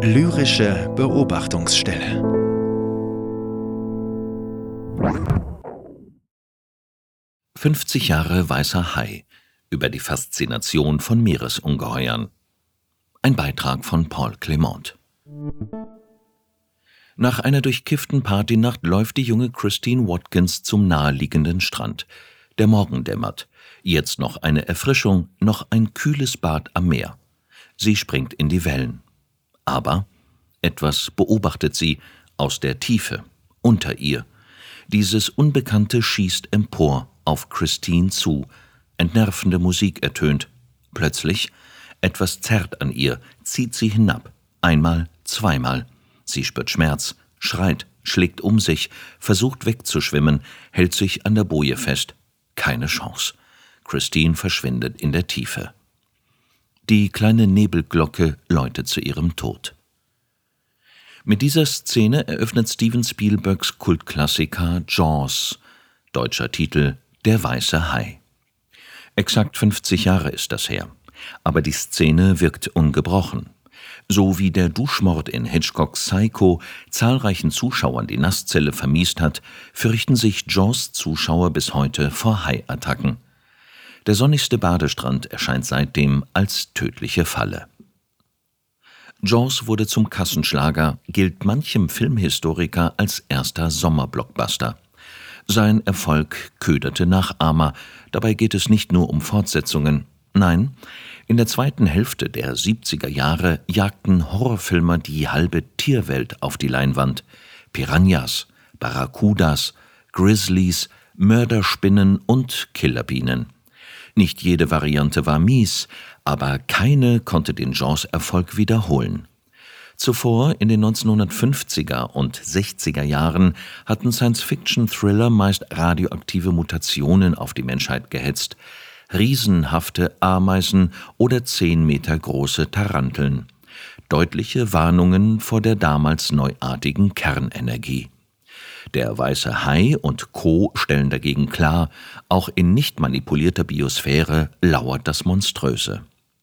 Lyrische Beobachtungsstelle. »50 Jahre weißer Hai« über die Faszination von Meeresungeheuern. Ein Beitrag von Paul Clement. Nach einer durchkifften Partynacht läuft die junge Christine Watkins zum naheliegenden Strand. Der Morgen dämmert. Jetzt noch eine Erfrischung, noch ein kühles Bad am Meer. Sie springt in die Wellen. Aber etwas beobachtet sie aus der Tiefe, unter ihr. Dieses Unbekannte schießt empor, auf Christine zu. Entnervende Musik ertönt. Plötzlich, etwas zerrt an ihr, zieht sie hinab. Einmal, zweimal. Sie spürt Schmerz, schreit, schlägt um sich, versucht wegzuschwimmen, hält sich an der Boje fest. Keine Chance. Christine verschwindet in der Tiefe. Die kleine Nebelglocke läutet zu ihrem Tod. Mit dieser Szene eröffnet Steven Spielbergs Kultklassiker Jaws, deutscher Titel Der weiße Hai. Exakt 50 Jahre ist das her, aber die Szene wirkt ungebrochen. So wie der Duschmord in Hitchcocks Psycho zahlreichen Zuschauern die Nasszelle vermiest hat, fürchten sich Jaws-Zuschauer bis heute vor Haiattacken. Der sonnigste Badestrand erscheint seitdem als tödliche Falle. Jaws wurde zum Kassenschlager, gilt manchem Filmhistoriker als erster Sommerblockbuster. Sein Erfolg köderte Nachahmer, dabei geht es nicht nur um Fortsetzungen. Nein, in der zweiten Hälfte der 70er Jahre jagten Horrorfilmer die halbe Tierwelt auf die Leinwand. Piranhas, Barracudas, Grizzlies, Mörderspinnen und Killerbienen. Nicht jede Variante war mies, aber keine konnte den Jaws-Erfolg wiederholen. Zuvor, in den 1950er und 60er Jahren, hatten Science-Fiction-Thriller meist radioaktive Mutationen auf die Menschheit gehetzt, riesenhafte Ameisen oder 10 Meter große Taranteln. Deutliche Warnungen vor der damals neuartigen Kernenergie. Der weiße Hai und Co. stellen dagegen klar, auch in nicht manipulierter Biosphäre lauert das Monströse.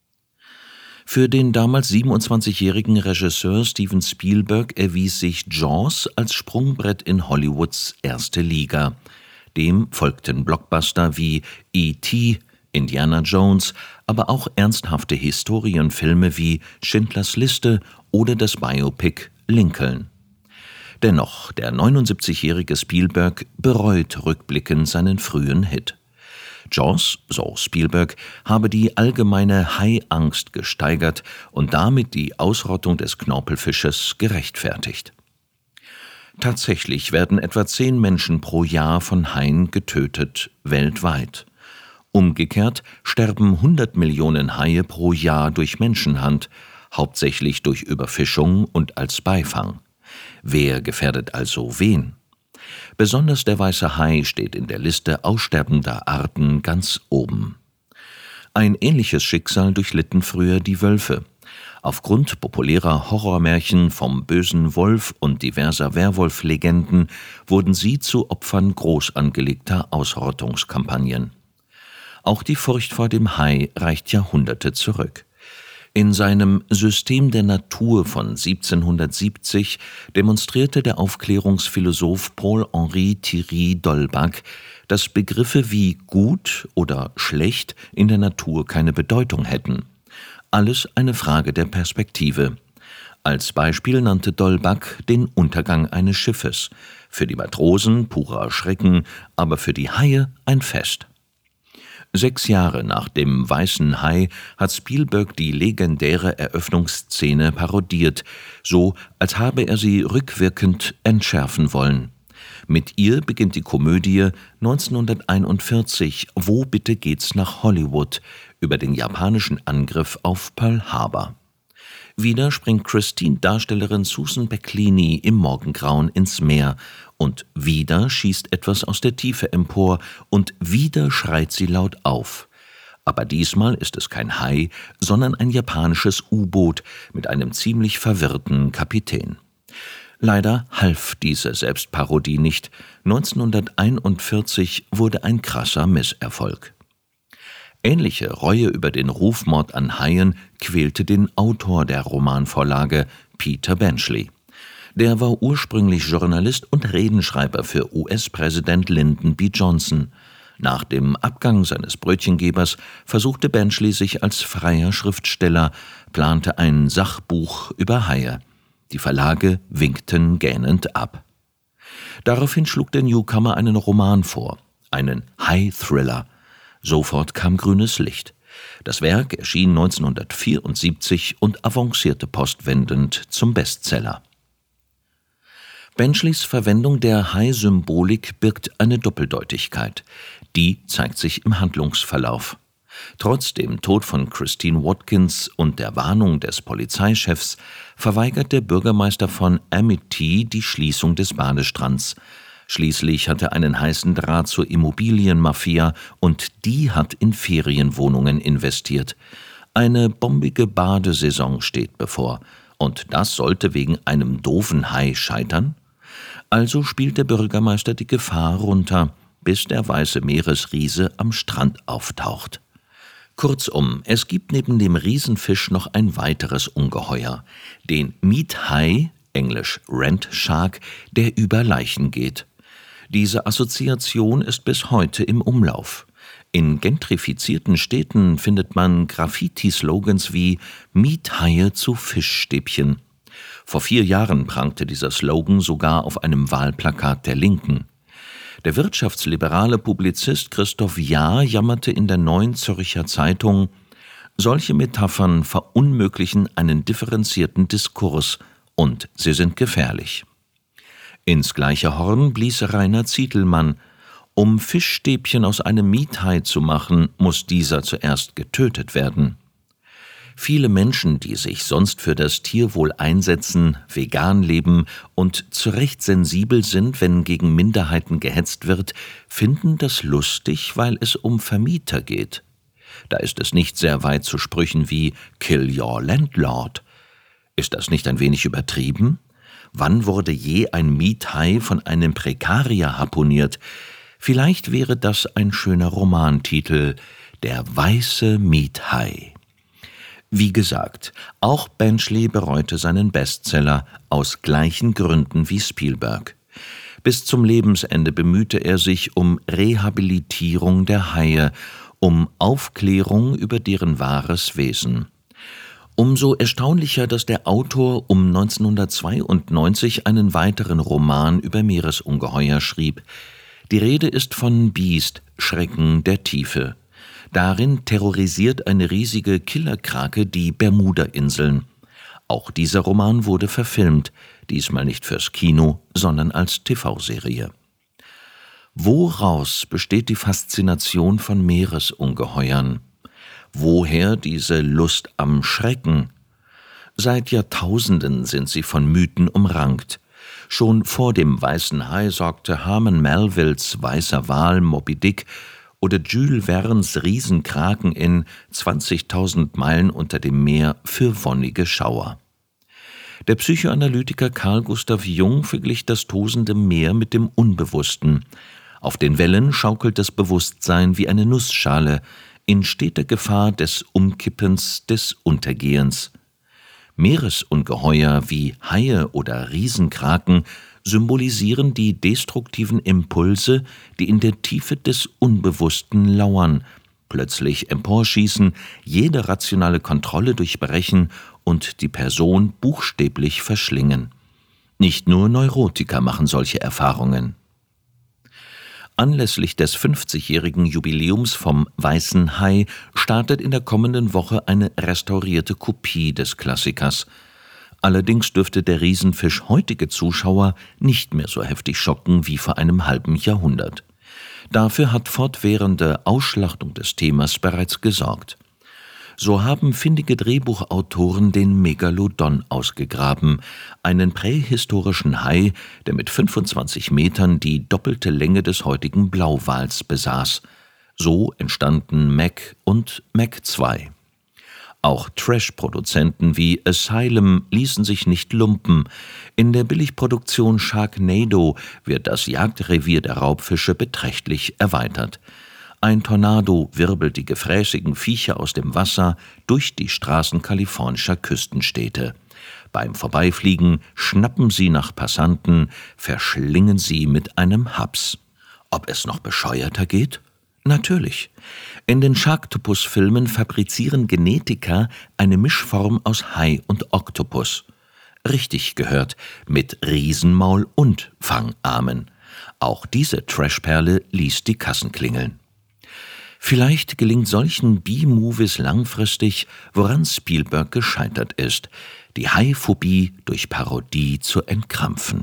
Für den damals 27-jährigen Regisseur Steven Spielberg erwies sich Jaws als Sprungbrett in Hollywoods erste Liga. Dem folgten Blockbuster wie E.T., Indiana Jones, aber auch ernsthafte Historienfilme wie Schindlers Liste oder das Biopic Lincoln. Dennoch, der 79-jährige Spielberg bereut rückblickend seinen frühen Hit. Jaws, so Spielberg, habe die allgemeine Haiangst gesteigert und damit die Ausrottung des Knorpelfisches gerechtfertigt. Tatsächlich werden etwa 10 Menschen pro Jahr von Haien getötet, weltweit. Umgekehrt sterben 100 Millionen Haie pro Jahr durch Menschenhand, hauptsächlich durch Überfischung und als Beifang. Wer gefährdet also wen? Besonders der weiße Hai steht in der Liste aussterbender Arten ganz oben. Ein ähnliches Schicksal durchlitten früher die Wölfe. Aufgrund populärer Horrormärchen vom bösen Wolf und diverser Werwolf-Legenden wurden sie zu Opfern groß angelegter Ausrottungskampagnen. Auch die Furcht vor dem Hai reicht Jahrhunderte zurück. In seinem System der Natur von 1770 demonstrierte der Aufklärungsphilosoph Paul-Henri Thierry d'Holbach, dass Begriffe wie gut oder schlecht in der Natur keine Bedeutung hätten. Alles eine Frage der Perspektive. Als Beispiel nannte d'Holbach den Untergang eines Schiffes. Für die Matrosen purer Schrecken, aber für die Haie ein Fest. 6 Jahre nach dem weißen Hai hat Spielberg die legendäre Eröffnungsszene parodiert, so als habe er sie rückwirkend entschärfen wollen. Mit ihr beginnt die Komödie 1941 »Wo bitte geht's nach Hollywood« über den japanischen Angriff auf Pearl Harbor. Wieder springt Christine-Darstellerin Susan Becklini im Morgengrauen ins Meer und wieder schießt etwas aus der Tiefe empor und wieder schreit sie laut auf. Aber diesmal ist es kein Hai, sondern ein japanisches U-Boot mit einem ziemlich verwirrten Kapitän. Leider half diese Selbstparodie nicht. 1941 wurde ein krasser Misserfolg. Ähnliche Reue über den Rufmord an Haien quälte den Autor der Romanvorlage, Peter Benchley. Der war ursprünglich Journalist und Redenschreiber für US-Präsident Lyndon B. Johnson. Nach dem Abgang seines Brötchengebers versuchte Benchley sich als freier Schriftsteller, plante ein Sachbuch über Haie. Die Verlage winkten gähnend ab. Daraufhin schlug der Newcomer einen Roman vor, einen Hai-Thriller. Sofort kam grünes Licht. Das Werk erschien 1974 und avancierte postwendend zum Bestseller. Benchleys Verwendung der Hai-Symbolik birgt eine Doppeldeutigkeit. Die zeigt sich im Handlungsverlauf. Trotz dem Tod von Christine Watkins und der Warnung des Polizeichefs verweigert der Bürgermeister von Amity die Schließung des Badestrands. Schließlich hat er einen heißen Draht zur Immobilienmafia und die hat in Ferienwohnungen investiert. Eine bombige Badesaison steht bevor. Und das sollte wegen einem doofen Hai scheitern? Also spielt der Bürgermeister die Gefahr runter, bis der weiße Meeresriese am Strand auftaucht. Kurzum, es gibt neben dem Riesenfisch noch ein weiteres Ungeheuer, den Meat Hai, englisch Rent Shark, der über Leichen geht. Diese Assoziation ist bis heute im Umlauf. In gentrifizierten Städten findet man Graffiti-Slogans wie »Miethaie zu Fischstäbchen«. Vor 4 Jahren prangte dieser Slogan sogar auf einem Wahlplakat der Linken. Der wirtschaftsliberale Publizist Christoph Jahr jammerte in der Neuen Zürcher Zeitung: »Solche Metaphern verunmöglichen einen differenzierten Diskurs und sie sind gefährlich.« Ins gleiche Horn blies Rainer Zietelmann: »Um Fischstäbchen aus einem Miethai zu machen, muss dieser zuerst getötet werden.« Viele Menschen, die sich sonst für das Tierwohl einsetzen, vegan leben und zu Recht sensibel sind, wenn gegen Minderheiten gehetzt wird, finden das lustig, weil es um Vermieter geht. Da ist es nicht sehr weit zu Sprüchen wie »Kill your landlord«. Ist das nicht ein wenig übertrieben? Wann wurde je ein Miethai von einem Prekarier harpuniert? Vielleicht wäre das ein schöner Romantitel: »Der weiße Miethai«. Wie gesagt, auch Benchley bereute seinen Bestseller aus gleichen Gründen wie Spielberg. Bis zum Lebensende bemühte er sich um Rehabilitierung der Haie, um Aufklärung über deren wahres Wesen. Umso erstaunlicher, dass der Autor um 1992 einen weiteren Roman über Meeresungeheuer schrieb. Die Rede ist von Beast, Schrecken der Tiefe. Darin terrorisiert eine riesige Killerkrake die Bermuda-Inseln. Auch dieser Roman wurde verfilmt, diesmal nicht fürs Kino, sondern als TV-Serie. Woraus besteht die Faszination von Meeresungeheuern? Woher diese Lust am Schrecken? Seit Jahrtausenden sind sie von Mythen umrankt. Schon vor dem weißen Hai sorgte Herman Melvilles weißer Wal Moby Dick oder Jules Verne's Riesenkraken in 20.000 Meilen unter dem Meer für wonnige Schauer. Der Psychoanalytiker Carl Gustav Jung verglich das tosende Meer mit dem Unbewussten. Auf den Wellen schaukelt das Bewusstsein wie eine Nussschale, in steter Gefahr des Umkippens, des Untergehens. Meeresungeheuer wie Haie oder Riesenkraken symbolisieren die destruktiven Impulse, die in der Tiefe des Unbewussten lauern, plötzlich emporschießen, jede rationale Kontrolle durchbrechen und die Person buchstäblich verschlingen. Nicht nur Neurotiker machen solche Erfahrungen. Anlässlich des 50-jährigen Jubiläums vom Weißen Hai startet in der kommenden Woche eine restaurierte Kopie des Klassikers. Allerdings dürfte der Riesenfisch heutige Zuschauer nicht mehr so heftig schocken wie vor einem halben Jahrhundert. Dafür hat fortwährende Ausschlachtung des Themas bereits gesorgt. So haben findige Drehbuchautoren den Megalodon ausgegraben, einen prähistorischen Hai, der mit 25 Metern die doppelte Länge des heutigen Blauwals besaß. So entstanden Mac und Mac 2. Auch Trash-Produzenten wie Asylum ließen sich nicht lumpen. In der Billigproduktion Sharknado wird das Jagdrevier der Raubfische beträchtlich erweitert. Ein Tornado wirbelt die gefräßigen Viecher aus dem Wasser durch die Straßen kalifornischer Küstenstädte. Beim Vorbeifliegen schnappen sie nach Passanten, verschlingen sie mit einem Haps. Ob es noch bescheuerter geht? Natürlich. In den Sharktopus-Filmen fabrizieren Genetiker eine Mischform aus Hai und Oktopus. Richtig gehört, mit Riesenmaul und Fangarmen. Auch diese Trashperle ließ die Kassen klingeln. Vielleicht gelingt solchen B-Movies langfristig, woran Spielberg gescheitert ist, die Hai-Phobie durch Parodie zu entkrampfen.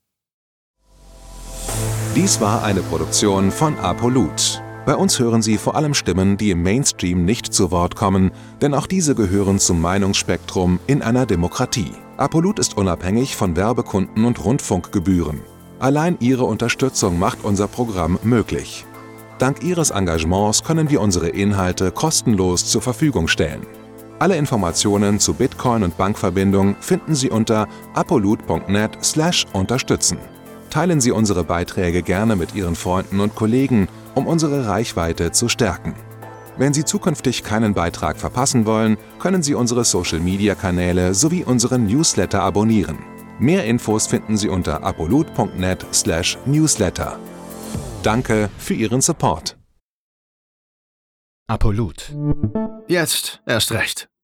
Dies war eine Produktion von Apolut. Bei uns hören Sie vor allem Stimmen, die im Mainstream nicht zu Wort kommen, denn auch diese gehören zum Meinungsspektrum in einer Demokratie. Apolut ist unabhängig von Werbekunden und Rundfunkgebühren. Allein Ihre Unterstützung macht unser Programm möglich. Dank Ihres Engagements können wir unsere Inhalte kostenlos zur Verfügung stellen. Alle Informationen zu Bitcoin und Bankverbindung finden Sie unter apolut.net/unterstützen. Teilen Sie unsere Beiträge gerne mit Ihren Freunden und Kollegen, um unsere Reichweite zu stärken. Wenn Sie zukünftig keinen Beitrag verpassen wollen, können Sie unsere Social-Media-Kanäle sowie unseren Newsletter abonnieren. Mehr Infos finden Sie unter apolut.net/newsletter. Danke für Ihren Support. Apolut. Jetzt erst recht.